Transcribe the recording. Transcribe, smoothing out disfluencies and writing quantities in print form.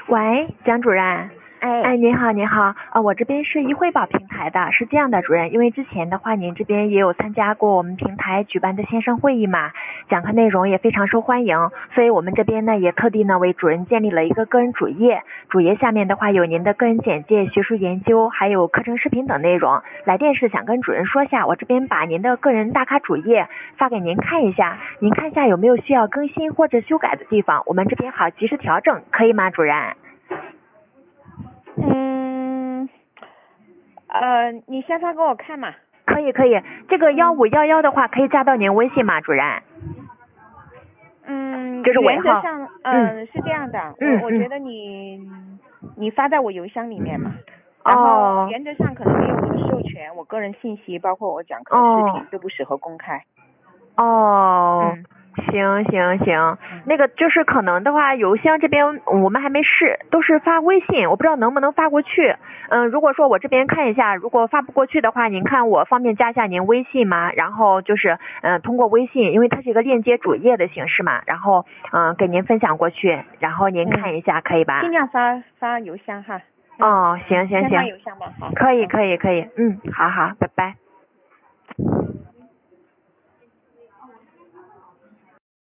喂，蒋主任。 哎， 您好，您好，我这边是一惠宝平台的，是这样的，主任，因为之前的话，您这边也有参加过我们平台举办的线上会议嘛，讲课内容也非常受欢迎，所以我们这边呢也特地呢为主任建立了一个个人主页，主页下面的话有您的个人简介、学术研究，还有课程视频等内容。来电是想跟主任说下，我这边把您的个人大咖主页发给您看一下，您看一下有没有需要更新或者修改的地方，我们这边好及时调整，可以吗，主任？ 你先发给我看嘛。 可以，这个1511的话可以加到您微信吗，主任？这是尾号。 原则上，是这样的，我觉得你发在我邮箱里面嘛。然后原则上可能没有我的授权，我个人信息包括我讲课视频都不适合公开。 行，那个就是可能的话，邮箱这边我们还没试，都是发微信，我不知道能不能发过去。如果说我这边看一下，如果发不过去的话，您看我方便加一下您微信吗？然后就是通过微信，因为它是一个链接主页的形式嘛，然后给您分享过去，然后您看一下，可以吧？ 尽量发邮箱哈。 行。 先发邮箱吧，好。 可以，好，拜拜。